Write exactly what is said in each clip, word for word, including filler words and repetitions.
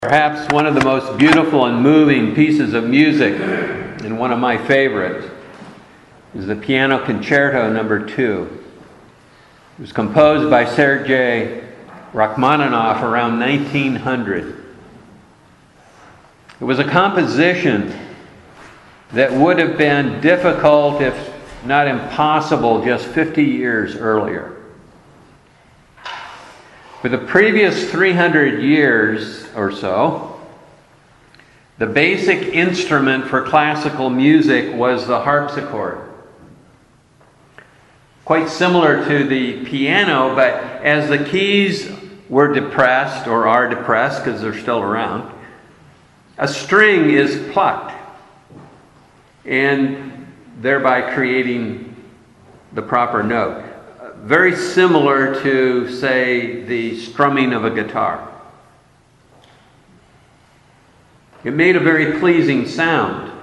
Perhaps one of the most beautiful and moving pieces of music, and one of my favorites, is the Piano Concerto number two. It was composed by Sergei Rachmaninoff around nineteen hundred. It was a composition that would have been difficult, if not impossible, just fifty years earlier. For the previous three hundred years or so, the basic instrument for classical music was the harpsichord. Quite similar to the piano, but as the keys were depressed, or are depressed because they're still around, a string is plucked, and thereby creating the proper note. Very similar to, say, the strumming of a guitar. It made a very pleasing sound.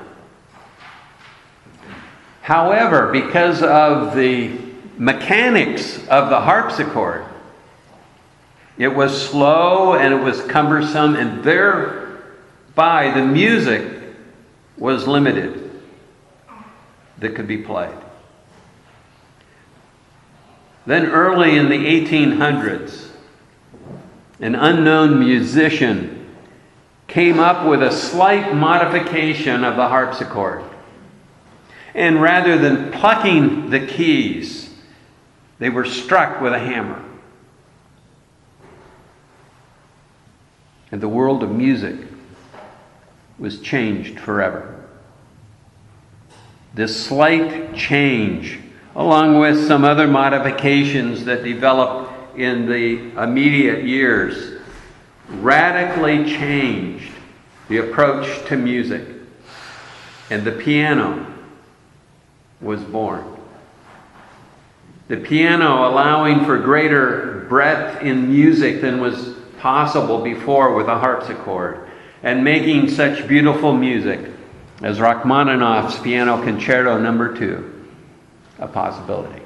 However, because of the mechanics of the harpsichord, it was slow and it was cumbersome, and thereby the music was limited that could be played. Then early in the eighteen hundreds, an unknown musician came up with a slight modification of the harpsichord. And rather than plucking the keys, they were struck with a hammer. And the world of music was changed forever. This slight change, along with some other modifications that developed in the immediate years, radically changed the approach to music. And the piano was born. The piano allowing for greater breadth in music than was possible before with a harpsichord, and making such beautiful music as Rachmaninoff's Piano Concerto number two a possibility.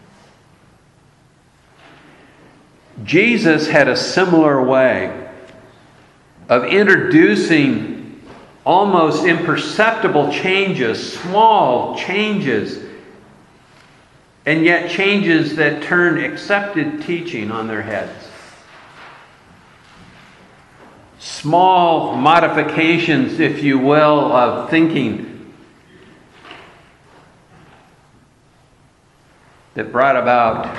Jesus had a similar way of introducing almost imperceptible changes, small changes, and yet changes that turned accepted teaching on their heads. Small modifications, if you will, of thinking that brought about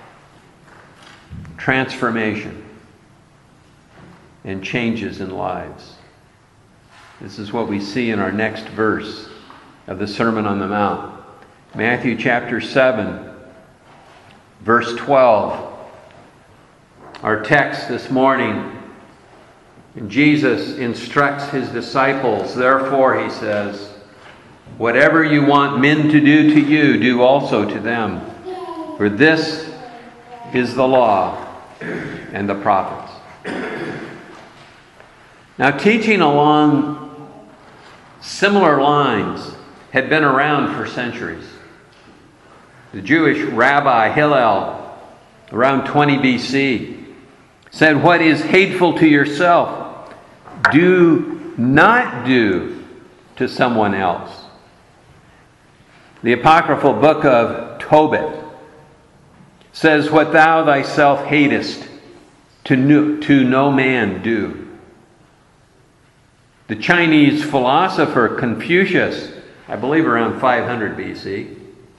transformation and changes in lives. This is what we see in our next verse of the Sermon on the Mount. Matthew chapter seven, verse twelve. Our text this morning, and Jesus instructs his disciples, therefore, he says, whatever you want men to do to you, do also to them. For this is the law and the prophets. Now, teaching along similar lines had been around for centuries. The Jewish rabbi Hillel, around twenty B C, said, what is hateful to yourself, do not do to someone else. The apocryphal book of Tobit says, what thou thyself hatest, to no, to no man do. The Chinese philosopher Confucius, I believe around five hundred B C,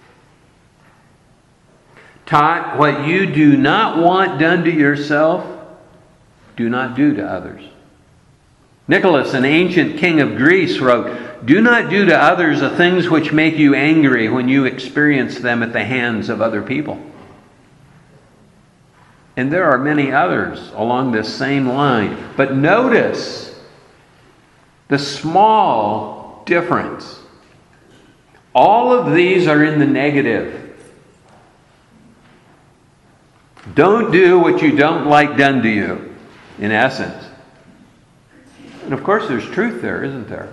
taught, what you do not want done to yourself, do not do to others. Nicholas, an ancient king of Greece, wrote, do not do to others the things which make you angry when you experience them at the hands of other people. And there are many others along this same line. But notice the small difference. All of these are in the negative. Don't do what you don't like done to you, in essence. And of course there's truth there, isn't there?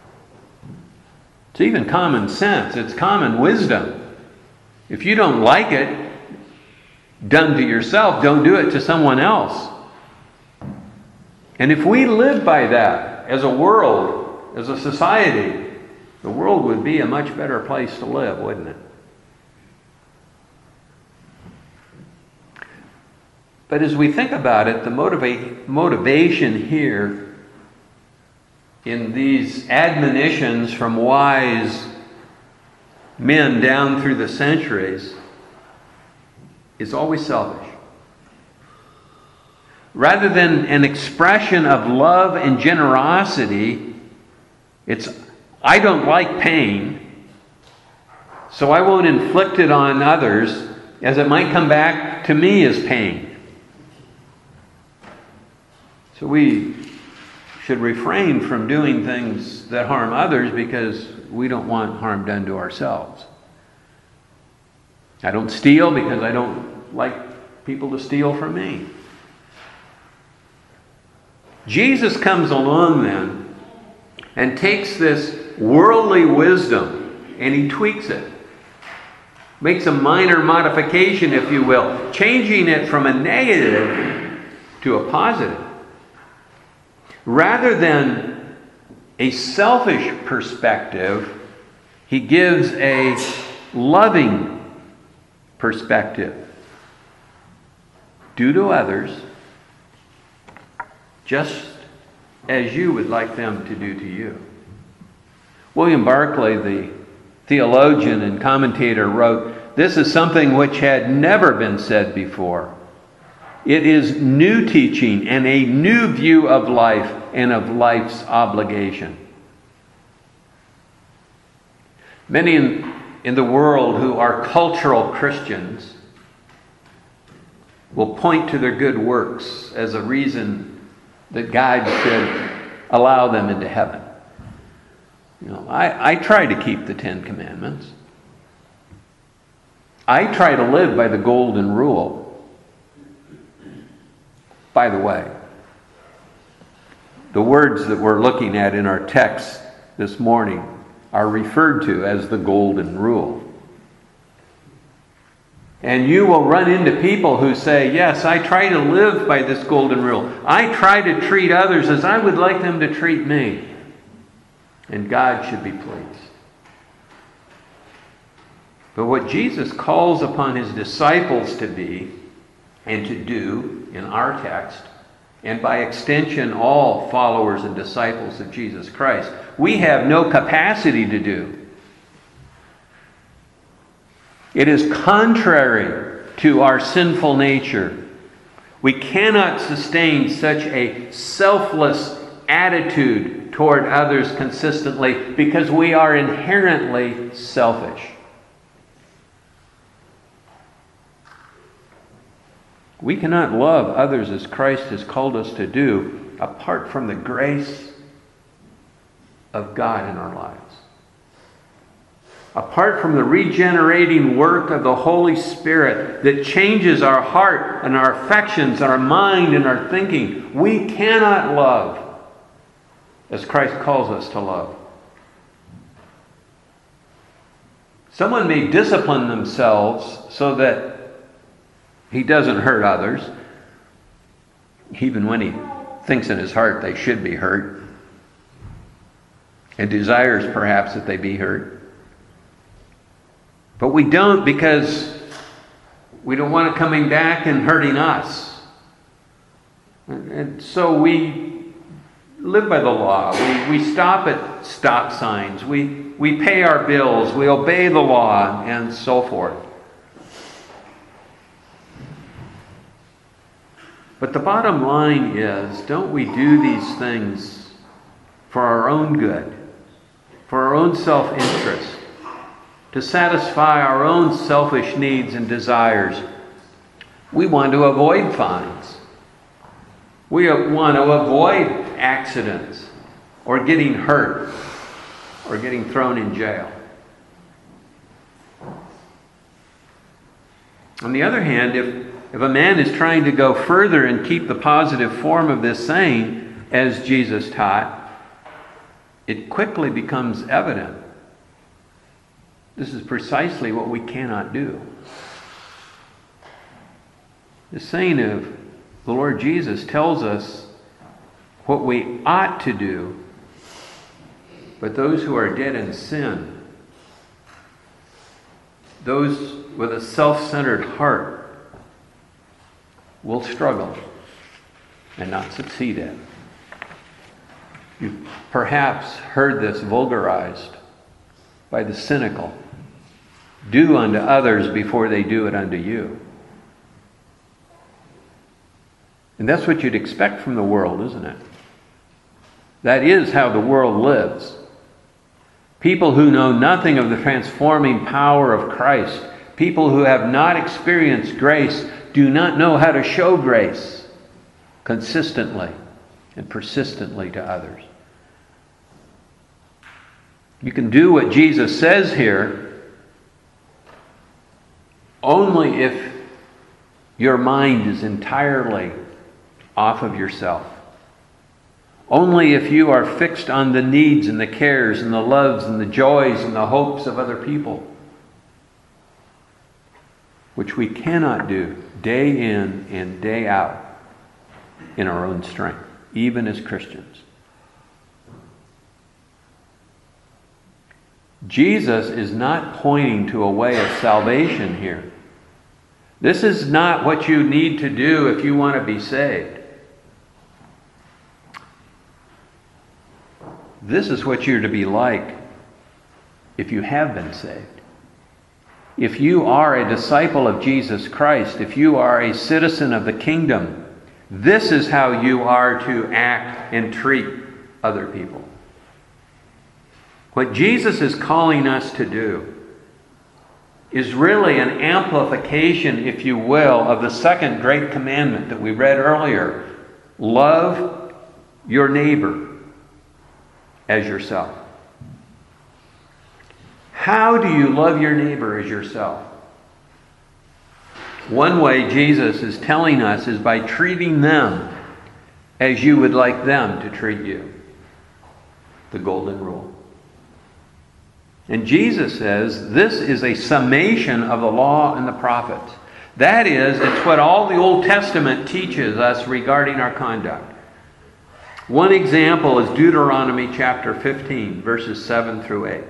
It's even common sense. It's common wisdom. If you don't like it done to yourself, don't do it to someone else. And if we live by that as a world, as a society, the world would be a much better place to live, wouldn't it? But as we think about it, the motiva- motivation here in these admonitions from wise men down through the centuries is always selfish. Rather than an expression of love and generosity, it's, I don't like pain, so I won't inflict it on others, as it might come back to me as pain. So we should refrain from doing things that harm others because we don't want harm done to ourselves. I don't steal because I don't like people to steal from me. Jesus comes along then and takes this worldly wisdom and he tweaks it. Makes a minor modification, if you will, changing it from a negative to a positive. Rather than a selfish perspective, he gives a loving perspective. Do to others just as you would like them to do to you. William Barclay, the theologian and commentator, wrote, "This is something which had never been said before. It is new teaching and a new view of life and of life's obligation." Many in, in the world who are cultural Christians will point to their good works as a reason that God should allow them into heaven. You know, I, I try to keep the Ten Commandments. I try to live by the golden rule. By the way, the words that we're looking at in our text this morning are referred to as the golden rule. And you will run into people who say, yes, I try to live by this golden rule. I try to treat others as I would like them to treat me. And God should be pleased. But what Jesus calls upon his disciples to be and to do in our text, and by extension all followers and disciples of Jesus Christ, we have no capacity to do. It is contrary to our sinful nature. We cannot sustain such a selfless attitude toward others consistently because we are inherently selfish. We cannot love others as Christ has called us to do apart from the grace of God in our lives. Apart from the regenerating work of the Holy Spirit that changes our heart and our affections, our mind and our thinking, we cannot love as Christ calls us to love. Someone may discipline themselves so that he doesn't hurt others, even when he thinks in his heart they should be hurt, and desires perhaps that they be hurt. But we don't because we don't want it coming back and hurting us. And so we live by the law. We, we stop at stop signs. We, we pay our bills. We obey the law and so forth. But the bottom line is, don't we do these things for our own good, for our own self-interest, to satisfy our own selfish needs and desires? We want to avoid fines. We want to avoid accidents or getting hurt or getting thrown in jail. On the other hand, if, if a man is trying to go further and keep the positive form of this saying, as Jesus taught, it quickly becomes evident this is precisely what we cannot do. The saying of the Lord Jesus tells us what we ought to do, but those who are dead in sin, those with a self-centered heart, will struggle and not succeed at. You've perhaps heard this vulgarized by the cynical. Do unto others before they do it unto you. And that's what you'd expect from the world, isn't it? That is how the world lives. People who know nothing of the transforming power of Christ, people who have not experienced grace, do not know how to show grace consistently and persistently to others. You can do what Jesus says here only if your mind is entirely off of yourself. Only if you are fixed on the needs and the cares and the loves and the joys and the hopes of other people, which we cannot do day in and day out in our own strength, even as Christians. Jesus is not pointing to a way of salvation here. This is not what you need to do if you want to be saved. This is what you're to be like if you have been saved. If you are a disciple of Jesus Christ, if you are a citizen of the kingdom, this is how you are to act and treat other people. What Jesus is calling us to do is really an amplification, if you will, of the second great commandment that we read earlier. Love your neighbor as yourself. How do you love your neighbor as yourself? One way Jesus is telling us is by treating them as you would like them to treat you. The golden rule. And Jesus says this is a summation of the law and the prophets. That is, it's what all the Old Testament teaches us regarding our conduct. One example is Deuteronomy chapter fifteen, verses seven through eight.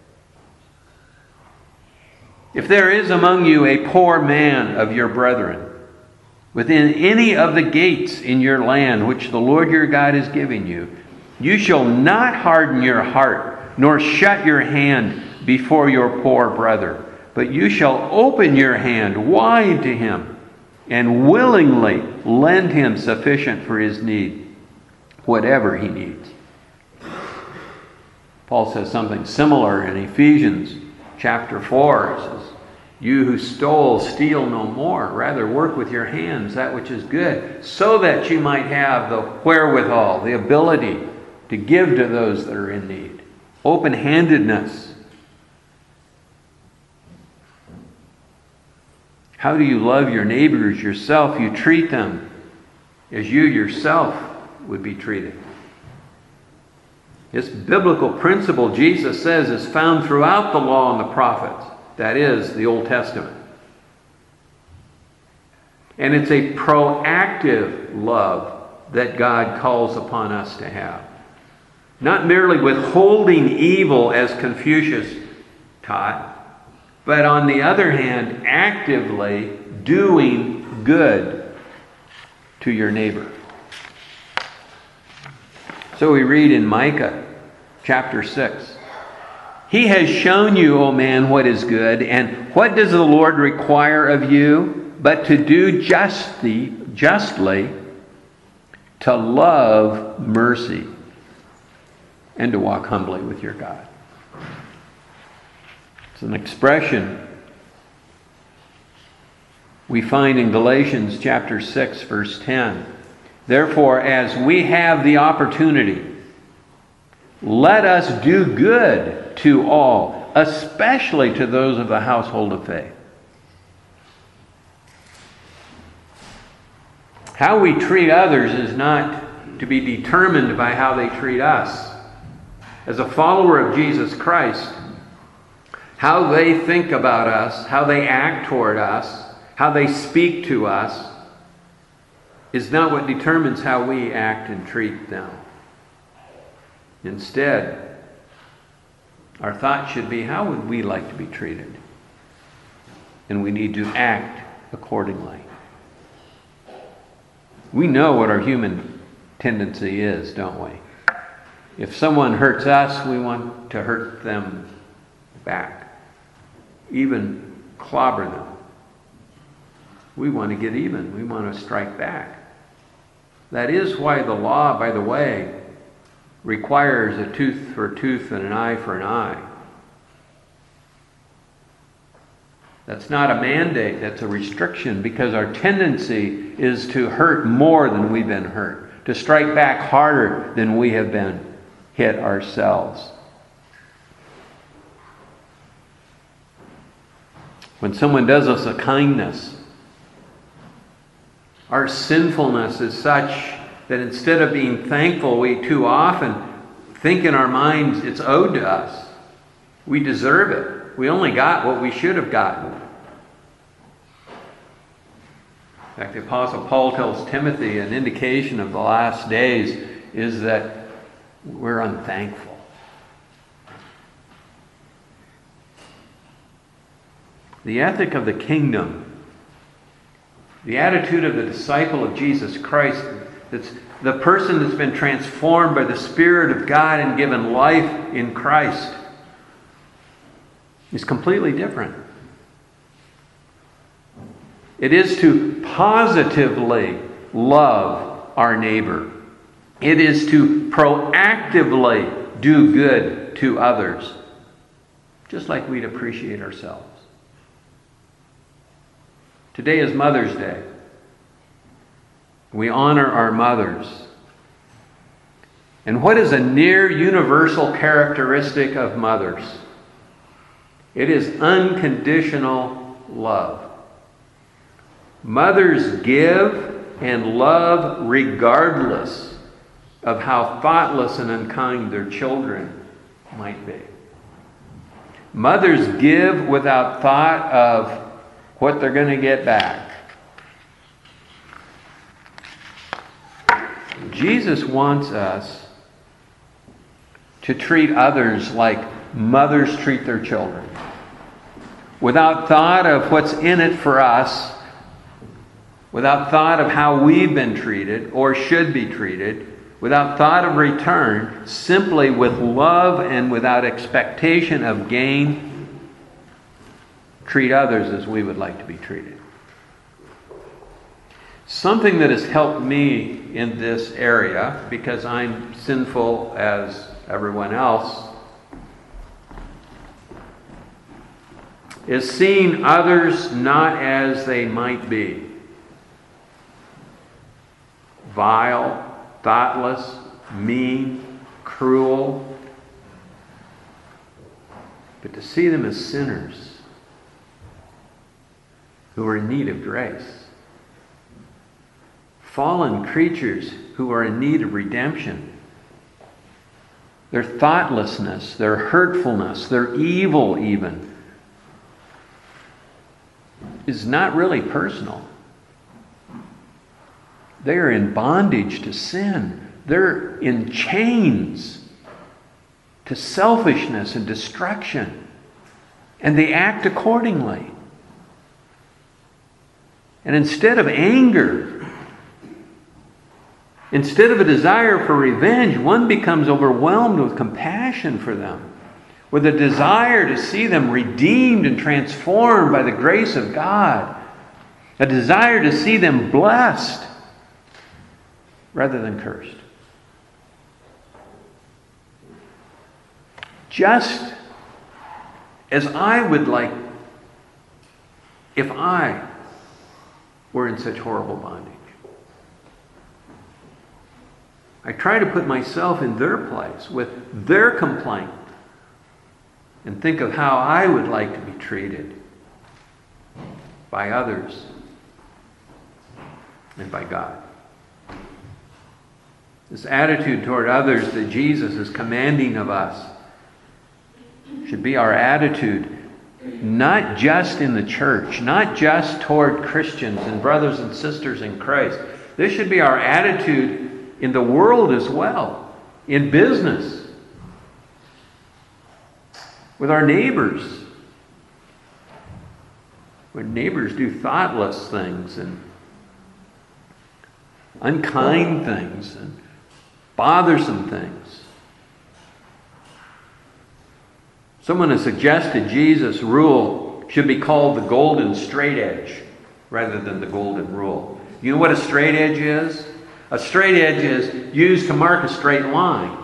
If there is among you a poor man of your brethren, within any of the gates in your land which the Lord your God is giving you, you shall not harden your heart, nor shut your hand before your poor brother, but you shall open your hand wide to him, and willingly lend him sufficient for his need, whatever he needs. Paul says something similar in Ephesians chapter four. He says, you who stole, steal no more. Rather, work with your hands that which is good, so that you might have the wherewithal, the ability to give to those that are in need. Open-handedness. How do you love your neighbors yourself? You treat them as you yourself would be treated. This biblical principle, Jesus says, is found throughout the law and the prophets. That is, the Old Testament. And it's a proactive love that God calls upon us to have. Not merely withholding evil as Confucius taught, but on the other hand, actively doing good to your neighbor. So we read in Micah chapter six, He has shown you, O man, what is good, and what does the Lord require of you but to do justly, justly, to love mercy, and to walk humbly with your God. It's an expression we find in Galatians chapter six, verse ten. Therefore, as we have the opportunity, let us do good to all, especially to those of the household of faith. How we treat others is not to be determined by how they treat us. As a follower of Jesus Christ, how they think about us, how they act toward us, how they speak to us, is not what determines how we act and treat them. Instead, our thought should be, how would we like to be treated? And we need to act accordingly. We know what our human tendency is, don't we? If someone hurts us, we want to hurt them back. Even clobber them. We want to get even. We want to strike back. That is why the law, by the way, requires a tooth for a tooth and an eye for an eye. That's not a mandate, that's a restriction, because our tendency is to hurt more than we've been hurt, to strike back harder than we have been hit ourselves. When someone does us a kindness, our sinfulness is such that instead of being thankful, we too often think in our minds it's owed to us. We deserve it. We only got what we should have gotten. In fact, the Apostle Paul tells Timothy an indication of the last days is that we're unthankful. The ethic of the kingdom, the attitude of the disciple of Jesus Christ, that's the person that's been transformed by the Spirit of God and given life in Christ, is completely different. It is to positively love our neighbor. It is to proactively do good to others, just like we'd appreciate ourselves. Today is Mother's Day. We honor our mothers. And what is a near universal characteristic of mothers? It is unconditional love. Mothers give and love regardless of how thoughtless and unkind their children might be. Mothers give without thought of what they're going to get back. Jesus wants us to treat others like mothers treat their children, without thought of what's in it for us, without thought of how we've been treated or should be treated, without thought of return, simply with love and without expectation of gain, treat others as we would like to be treated. Something that has helped me in this area, because I'm sinful as everyone else, is seeing others not as they might be. Vile, thoughtless, mean, cruel, but to see them as sinners who are in need of grace. Fallen creatures who are in need of redemption. Their thoughtlessness, their hurtfulness, their evil even, is not really personal. They are in bondage to sin. They're in chains to selfishness and destruction. And they act accordingly. And instead of anger, instead of a desire for revenge, one becomes overwhelmed with compassion for them, with a desire to see them redeemed and transformed by the grace of God, a desire to see them blessed rather than cursed. Just as I would like if I were in such horrible bondage. I try to put myself in their place with their complaint and think of how I would like to be treated by others and by God. This attitude toward others that Jesus is commanding of us should be our attitude, not just in the church, not just toward Christians and brothers and sisters in Christ, This should be our attitude in the world as well, in business, with our neighbors. When neighbors do thoughtless things and unkind things and bothersome things. Someone has suggested Jesus' rule should be called the golden straight edge rather than the golden rule. You know what a straight edge is? A straight edge is used to mark a straight line.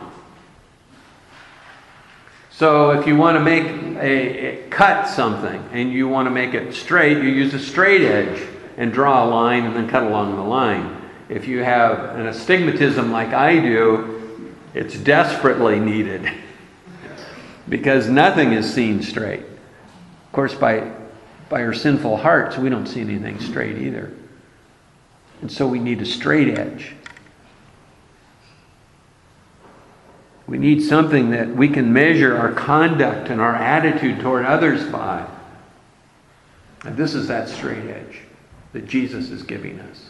So if you want to make a, a cut something and you want to make it straight, you use a straight edge and draw a line and then cut along the line. If you have an astigmatism like I do, it's desperately needed because nothing is seen straight. Of course, by, by our sinful hearts, we don't see anything straight either. And so we need a straight edge. We need something that we can measure our conduct and our attitude toward others by. And this is that straight edge that Jesus is giving us.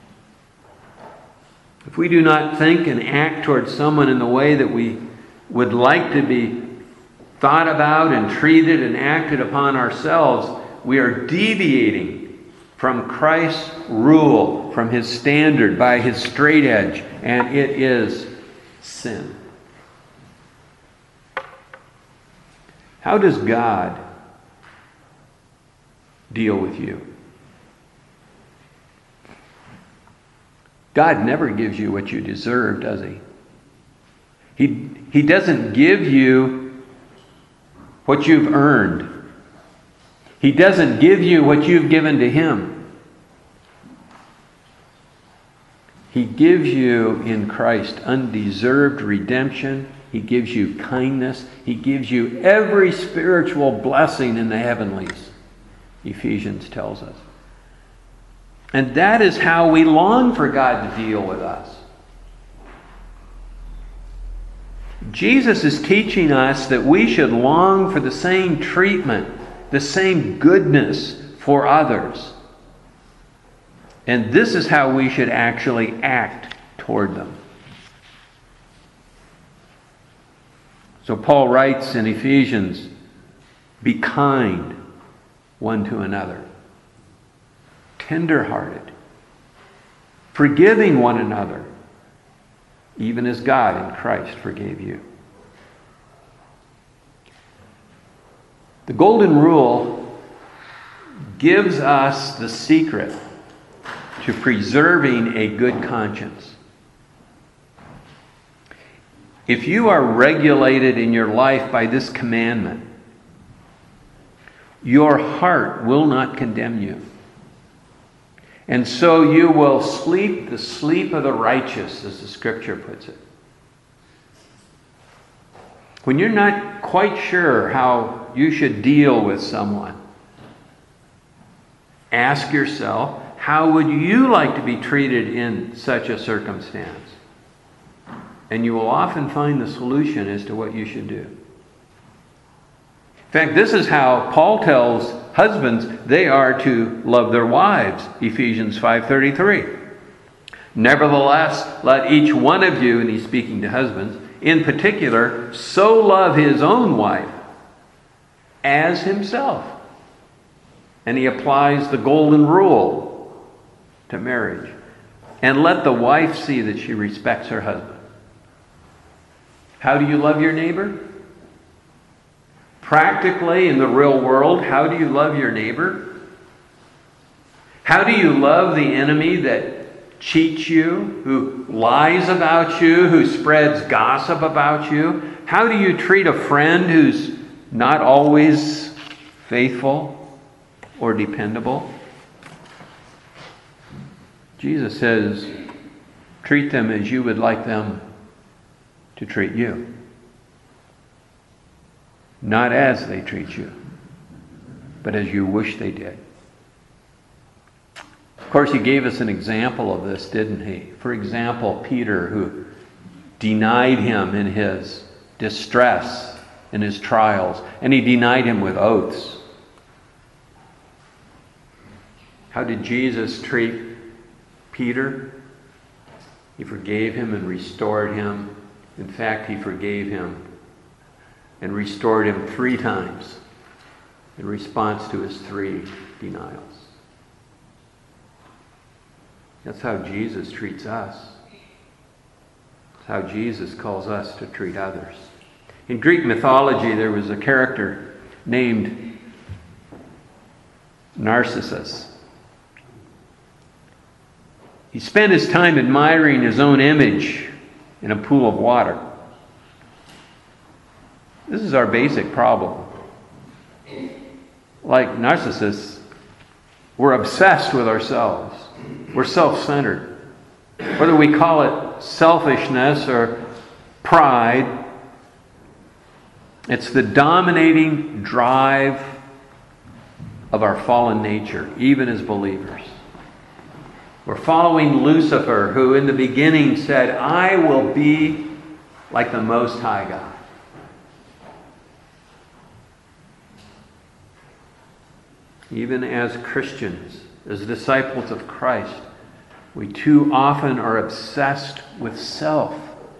If we do not think and act towards someone in the way that we would like to be thought about and treated and acted upon ourselves, we are deviating from Christ's rule, from His standard, by His straight edge, and it is sin. How does God deal with you? God never gives you what you deserve, does He? He, he doesn't give you what you've earned. He doesn't give you what you've given to Him. He gives you in Christ undeserved redemption. He gives you kindness. He gives you every spiritual blessing in the heavenlies, Ephesians tells us. And that is how we long for God to deal with us. Jesus is teaching us that we should long for the same treatment, the same goodness for others. And this is how we should actually act toward them. So Paul writes in Ephesians, be kind one to another, tender-hearted, forgiving one another, even as God in Christ forgave you. The Golden Rule gives us the secret to preserving a good conscience. If you are regulated in your life by this commandment, your heart will not condemn you. And so you will sleep the sleep of the righteous, as the Scripture puts it. When you're not quite sure how you should deal with someone, ask yourself, how would you like to be treated in such a circumstance? And you will often find the solution as to what you should do. In fact, this is how Paul tells husbands they are to love their wives, Ephesians five thirty-three. Nevertheless, let each one of you, and he's speaking to husbands, in particular, so love his own wife as himself. And he applies the golden rule to marriage. And let the wife see that she respects her husband. How do you love your neighbor? Practically, in the real world, how do you love your neighbor? How do you love the enemy that cheats you, who lies about you, who spreads gossip about you? How do you treat a friend who's not always faithful or dependable? Jesus says, treat them as you would like them to treat you. Not as they treat you, but as you wish they did. Of course, he gave us an example of this, didn't he? For example, Peter, who denied him in his distress, in his trials, and he denied him with oaths. How did Jesus treat Peter? He forgave him and restored him. In fact, he forgave him and restored him three times in response to his three denials. That's how Jesus treats us. That's how Jesus calls us to treat others. In Greek mythology, there was a character named Narcissus. He spent his time admiring his own image in a pool of water. This is our basic problem. Like Narcissus, we're obsessed with ourselves. We're self-centered. Whether we call it selfishness or pride, it's the dominating drive of our fallen nature, even as believers. We're following Lucifer, who in the beginning said, I will be like the Most High God. Even as Christians, as disciples of Christ, we too often are obsessed with self.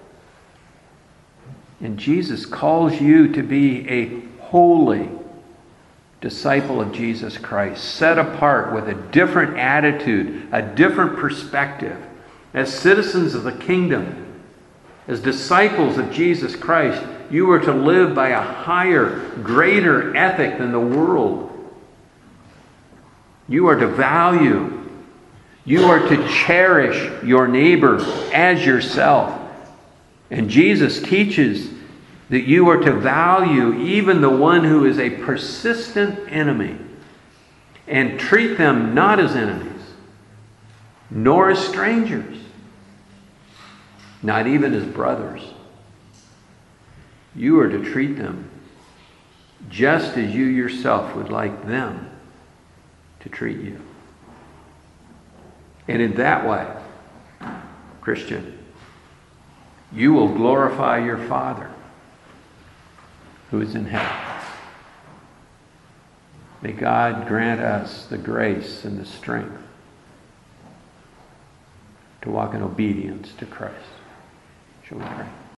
And Jesus calls you to be a holy disciple of Jesus Christ, set apart with a different attitude, a different perspective. As citizens of the kingdom, as disciples of Jesus Christ, you are to live by a higher, greater ethic than the world. You are to value, you are to cherish your neighbor as yourself. And Jesus teaches that you are to value even the one who is a persistent enemy and treat them not as enemies, nor as strangers, not even as brothers. You are to treat them just as you yourself would like them to treat you. And in that way, Christian, you will glorify your Father who is in heaven. May God grant us the grace and the strength to walk in obedience to Christ. Shall we pray?